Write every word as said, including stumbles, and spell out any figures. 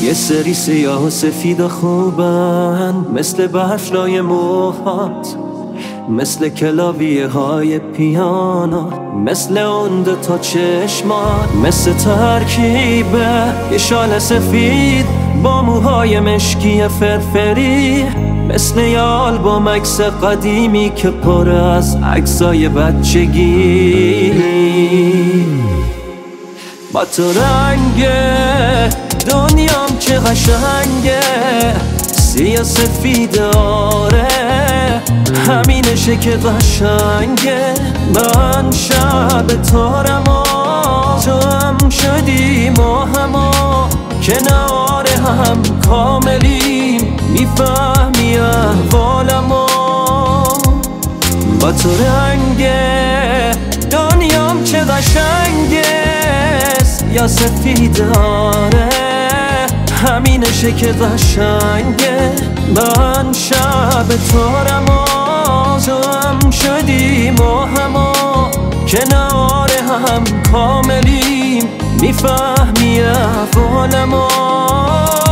یه سری سیاه و سفید و خوبن، مثل برف لای موهات، مثل کلاویه های پیانو، مثل اون دو تا چشمات، مثل ترکیبه یه شال سفید با موهای مشکی فرفری، مثل یه آلبوم عکس قدیمی که پر از عکسای بچگی. با تو رنگ دنیام چه قشنگه، سیاه سفید آره همینشه که قشنگه. من شب تارم و تو هم شدی ما هما، کنار هم کاملیم میفهمی احوالمو. با تو رنگ دنیام چه قشنگه، یا سفید آره همینشه که قشنگه. من شب تارم و تو هم شدی ما هما، کنار هم کاملیم میفهمی احوالمو.